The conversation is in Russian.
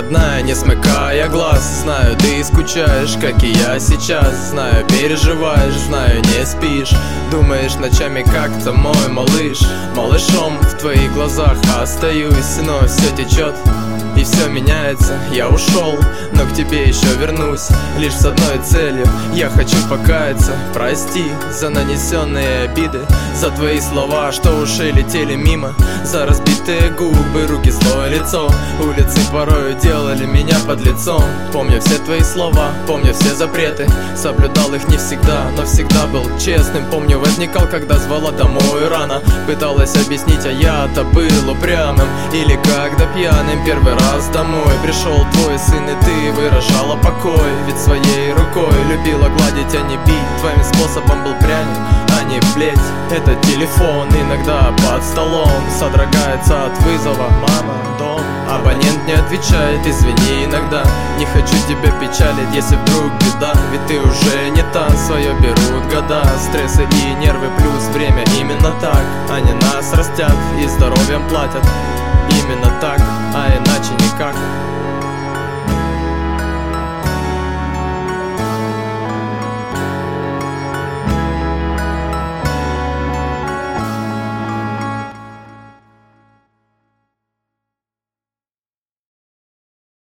родная, не смыкая глаз. Знаю, ты скучаешь, как и я сейчас. Знаю, переживаешь, знаю, не спишь. Думаешь ночами, как-то мой малыш. Малышом в твоих глазах остаюсь, но все течет и все меняется. Я ушел, но к тебе еще вернусь, лишь с одной целью. Я хочу покаяться. Прости за нанесенные обиды, за твои слова, что уши летели мимо, за разбитые губы, руки, злое лицо. Улицы порою делали меня под лицом. Помню все твои слова, помню все запреты. Соблюдал их не всегда, но всегда был честным. Помню, возникал, когда звала домой рано. Пыталась объяснить, а я-то был упрямым. Или когда пьяным первый раз домой пришел твой сын, и ты выражала покой. Ведь своей рукой любила гладить, а не бить. Твоим способом был пряник, а не плеть. Этот телефон иногда под столом содрогается от вызова. Мама, дом. Абонент не отвечает, извини иногда. Не хочу тебя печалить, если вдруг беда. Ведь ты уже не та, свое берут года. Стрессы и нервы плюс время, именно так. Они нас растят и здоровьем платят. Именно так, а иначе никак.